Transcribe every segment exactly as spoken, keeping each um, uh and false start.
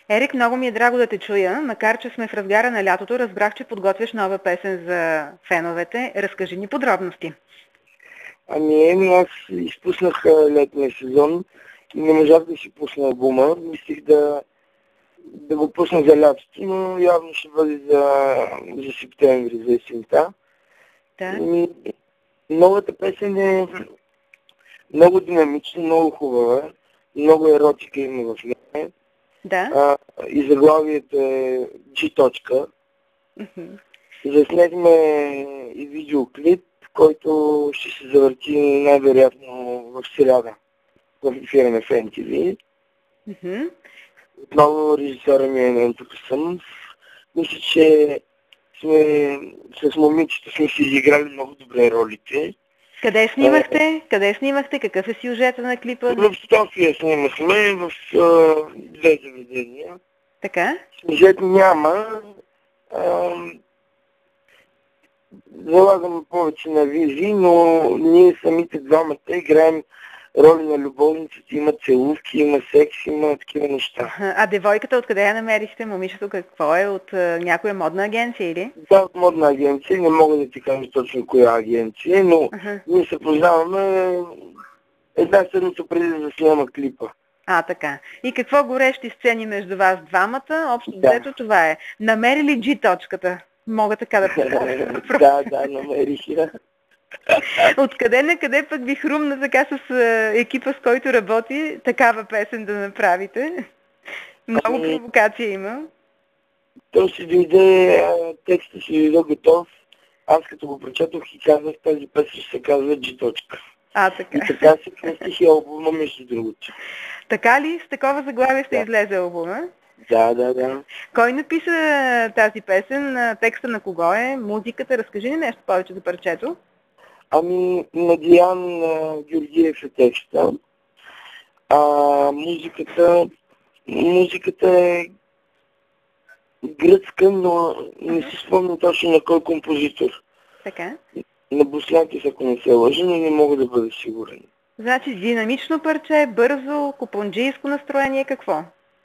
Ерик, много ми е драго да те чуя, макар че сме в разгара на лятото, разбрах, че подготвяш нова песен за феновете. Разкажи ни подробности. Ами, еми, аз изпуснах а, летния сезон и не можах да си пусна албума. Мислих да, да го пусна за лятото, но явно ще бъде за, за септември, за есента. Да. Ами, новата песен е много динамична, много хубава, много еротика има в нея. Да. А, и заглавието е G точка. Мгм. Заснехме и видеоклип, който ще се завърти най-вероятно в сряда в ефира на Фен ти ви. Мгм. Отново режисьора ми е Ненто Касъмов. Мисля, че сме с момичето сме си изиграли много добре ролите. Къде снимахте? Къде снимахте? Какъв е сюжета на клипа? В София снимахме, в а, две заведения. Така? Сюжет няма. А, залагаме повече на визии, но ние самите двамата играем роли на любовниците, има целувки, има секс, има такива неща. Аха. А девойката откъде я намерихте? Момичето какво е? От а, някоя модна агенция или? Да, от модна агенция, не мога да ти кажа точно коя агенция, но Аха. ние се познаваме една седмица преди да заснема клипа. А, така. И какво горещи сцени между вас двамата? Общо Да. взето това е. Намери ли G точката? Мога така да питам. Да, да, намерих я. Откъде на къде пък ви хрумна така с а, екипа, с който работи, такава песен да направите? Много Ами, провокация има. то си дойде, а, текстът си дойде готов. Аз като го прочетох и казах, тази песен ще се казва G точка. А, така. И така се кръстих и албума, между другото. Така ли? С такова заглавие сте Да. излезе албума? Да, да, да. Кой написа тази песен? Текста на кого е? Музиката? Разкажи ни нещо повече за парчето. Ами, на Диан а, Георгиев е текста. А музиката, музиката е гръцка, но не си спомням точно на кой композитор. Така. На Боснакис, ако не се лъжа, но не мога да бъда сигурен. Значи динамично парче, бързо, купонджийско настроение, какво?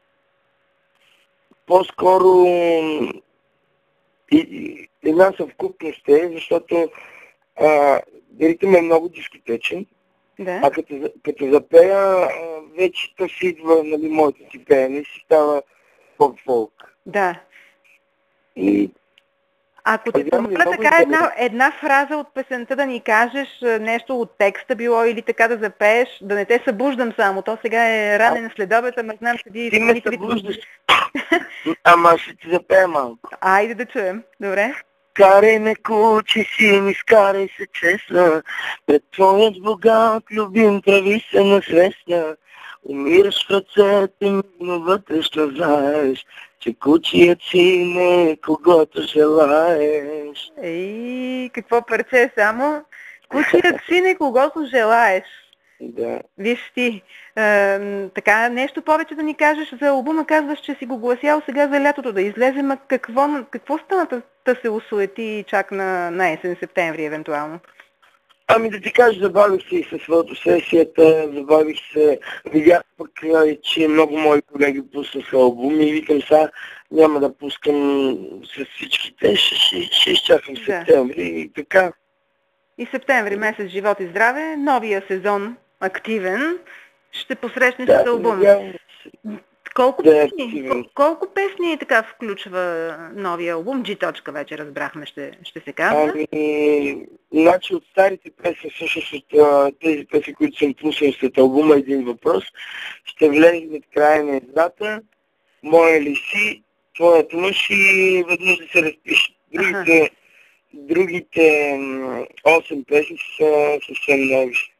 По-скоро и, и, една съвкупност е, защото а, ритъм е много дискотечен, Да. а като, като запея, а, вече то си идва, нали, моето си пеене, си става поп-фолк. Да. И Ако те Вярно, помоля много така една, интересно. една фраза от песента да ни кажеш, а, нещо от текста било или така да запееш, да не те събуждам само. То сега е ранен следобед, ама знам, че вие Ти ме изпълнителите... събуждаш. Ама ще ти запея малко. Айде да чуем. Добре. Карай ме, куче си, ми скарай се честна, пред твоят богат любим прави се насвестна. Умираш в ръцете ми, но вътрешно знаеш, че кучият си не когото желаеш. Ей, какво парче само? Кучият сине, когото желаеш. Да. Виж ти, е, така нещо повече да ни кажеш за албума, казваш, че си го гласял сега за лятото да излезе, ма какво, какво стана да, да се усуети чак на, на есен, септември евентуално? Ами да ти кажа, забавих се и със фотосесията, забавих се, видях пък, че много мои колеги пуснаха албуми и викам сега няма да пускам с всичките, ще, ще, ще изчакам Да. септември и така. И септември месец, живот и здраве, новия сезон активен, ще посрещнеш Да, с албум. надявам се. Колко Да е песни, активен. кол- колко песни така включва новия албум? G точка вече разбрахме, ще, ще се казва. Ами, значи от старите песни, всъщност от а, тези песни, които съм пуснал след албума Един въпрос, ще влезе в края на едната, Моя ли си, Твоят мъж и веднъж да се разпише. Другите, другите осем песни са съвсем нови.